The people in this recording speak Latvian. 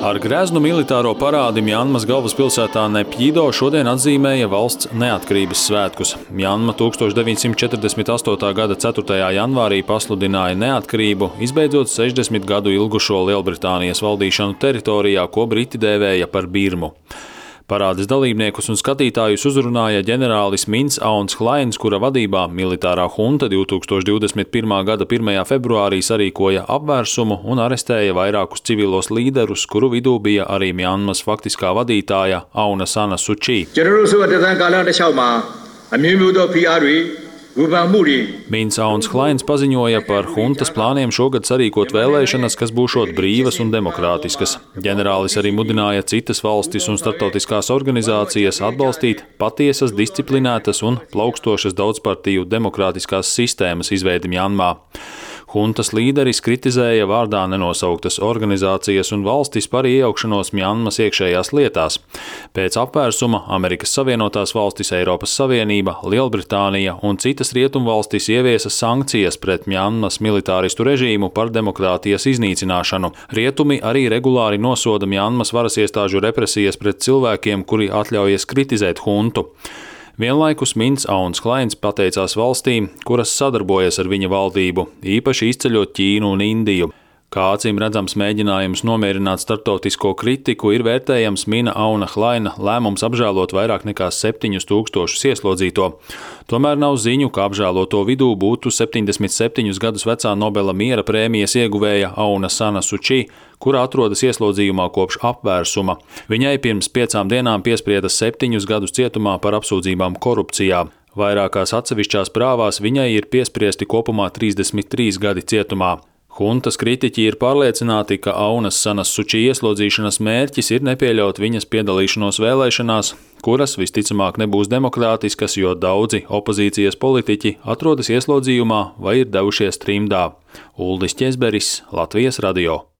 Ar greznu militāro parādi Mjanmas galvaspilsētā Nepjīdo šodien atzīmēja valsts neatkarības svētkus. Mjanma 1948. gada 4. janvārī pasludināja neatkarību, izbeidzot 60 gadu ilgušo Lielbritānijas valdīšanu teritorijā, ko briti dēvēja par Birmu. Parādes dalībniekus un skatītājus uzrunāja ģenerālis Mints Auns Hlains, kura vadībā militārā hunta 2021. gada 1. februārī sarīkoja apvērsumu un arestēja vairākus civilos līderus, kuru vidū bija arī Mjanmas faktiskā vadītāja Auna Sana Suči. Mints Auns Hlains paziņoja par huntas plāniem šogad sarīkot vēlēšanas, kas būšot brīvas un demokrātiskas. Ģenerālis arī mudināja citas valstis un starptautiskās organizācijas atbalstīt patiesas, disciplinētas un plaukstošas daudzpartiju demokrātiskās sistēmas izveidi Mjanmā. Huntas līderis kritizēja vārdā nenosauktas organizācijas un valstis par iejaukšanos Mjanmas iekšējās lietās. Pēc apvērsuma Amerikas Savienotās valstis, Eiropas Savienība, Lielbritānija un citas rietumvalstis ieviesa sankcijas pret Mjanmas militāristu režīmu par demokrātijas iznīcināšanu. Rietumi arī regulāri nosoda Mjanmas varas iestāžu represijas pret cilvēkiem, kuri atļaujas kritizēt huntu. Vienlaikus Mints Auns Hlains pateicās valstīm, kuras sadarbojas ar viņa valdību, īpaši izceļot Ķīnu un Indiju. Kā acīm redzams mēģinājums nomierināt starptautisko kritiku, ir vērtējams Mina Auna Hlaina lēmums apžēlot vairāk nekā 7000 ieslodzīto. Tomēr nav ziņu, ka apžēloto vidū būtu 77 gadus vecā Nobela miera prēmijas ieguvēja Auna Sana Suči, kura atrodas ieslodzījumā kopš apvērsuma. Viņai pirms 5 dienām piesprieda 7 gadus cietumā par apsūdzībām korupcijā. Vairākās atsevišķās prāvās viņai ir piespriesti kopumā 33 gadi cietumā. Huntas kritiķi ir pārliecināti, ka Aunas Sanas Suči ieslodzīšanas mērķis ir nepieļaut viņas piedalīšanos vēlēšanās, kuras visticamāk nebūs demokrātiskas, jo daudzi opozīcijas politiķi atrodas ieslodzījumā vai ir devušies trimdā. Uldis Ķezberis, Latvijas radio.